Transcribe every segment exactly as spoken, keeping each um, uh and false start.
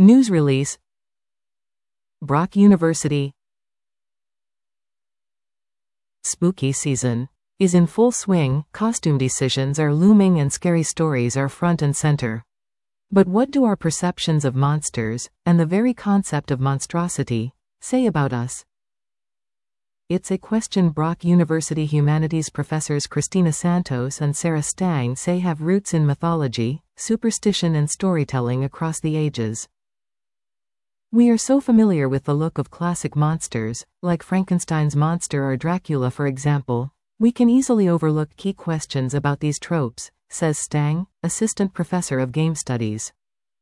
News release. Brock University. Spooky season is in full swing, costume decisions are looming and scary stories are front and center. But what do our perceptions of monsters, and the very concept of monstrosity, say about us? It's a question Brock University humanities professors Christina Santos and Sarah Stang say have roots in mythology, superstition and storytelling across the ages. We are so familiar with the look of classic monsters, like Frankenstein's monster or Dracula for example, we can easily overlook key questions about these tropes, says Stang, assistant professor of game studies.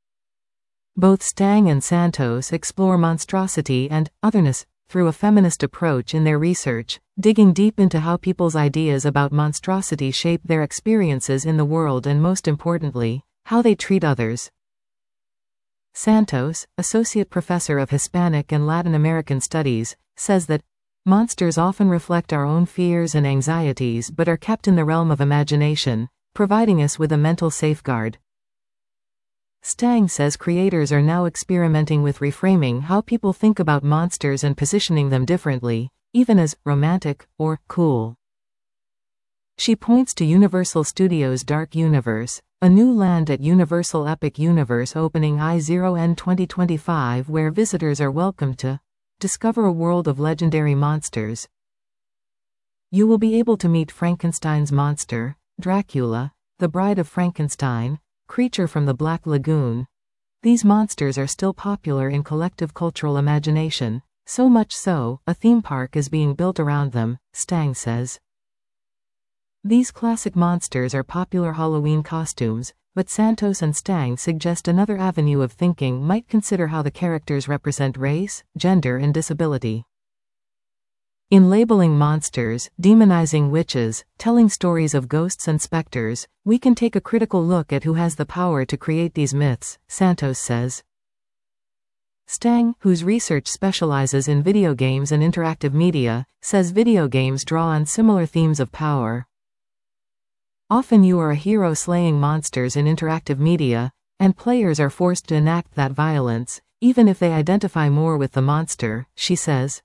Both Stang and Santos explore monstrosity and otherness through a feminist approach in their research, digging deep into how people's ideas about monstrosity shape their experiences in the world and, most importantly, how they treat others. Santos, associate professor of Hispanic and Latin American studies, says that monsters often reflect our own fears and anxieties but are kept in the realm of imagination, providing us with a mental safeguard. Stang says creators are now experimenting with reframing how people think about monsters and positioning them differently, even as romantic or cool. She points to Universal Studios' Dark Universe, a new land at Universal Epic Universe opening I zero N twenty twenty-five where visitors are welcome to discover a world of legendary monsters. You will be able to meet Frankenstein's monster, Dracula, the Bride of Frankenstein, creature from the Black Lagoon. These monsters are still popular in collective cultural imagination, so much so, a theme park is being built around them, Stang says. These classic monsters are popular Halloween costumes, but Santos and Stang suggest another avenue of thinking might consider how the characters represent race, gender and disability. In labeling monsters, demonizing witches, telling stories of ghosts and specters, we can take a critical look at who has the power to create these myths, Santos says. Stang, whose research specializes in video games and interactive media, says video games draw on similar themes of power. Often you are a hero slaying monsters in interactive media, and players are forced to enact that violence, even if they identify more with the monster, she says.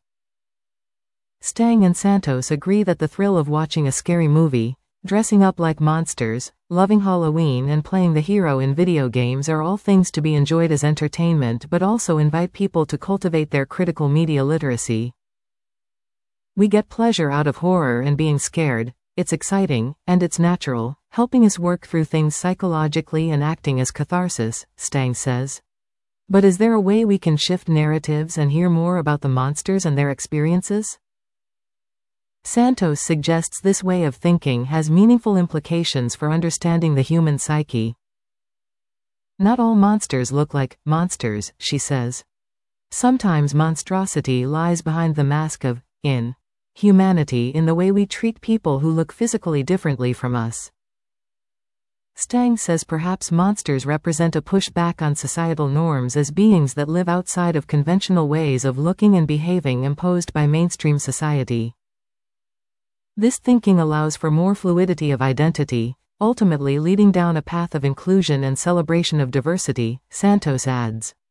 Stang and Santos agree that the thrill of watching a scary movie, dressing up like monsters, loving Halloween and playing the hero in video games are all things to be enjoyed as entertainment but also invite people to cultivate their critical media literacy. We get pleasure out of horror and being scared. It's exciting, and it's natural, helping us work through things psychologically and acting as catharsis, Stang says. But is there a way we can shift narratives and hear more about the monsters and their experiences? Santos suggests this way of thinking has meaningful implications for understanding the human psyche. Not all monsters look like monsters, she says. Sometimes monstrosity lies behind the mask of in. humanity in the way we treat people who look physically differently from us. Stang says perhaps monsters represent a pushback on societal norms as beings that live outside of conventional ways of looking and behaving imposed by mainstream society. This thinking allows for more fluidity of identity, ultimately leading down a path of inclusion and celebration of diversity, Santos adds.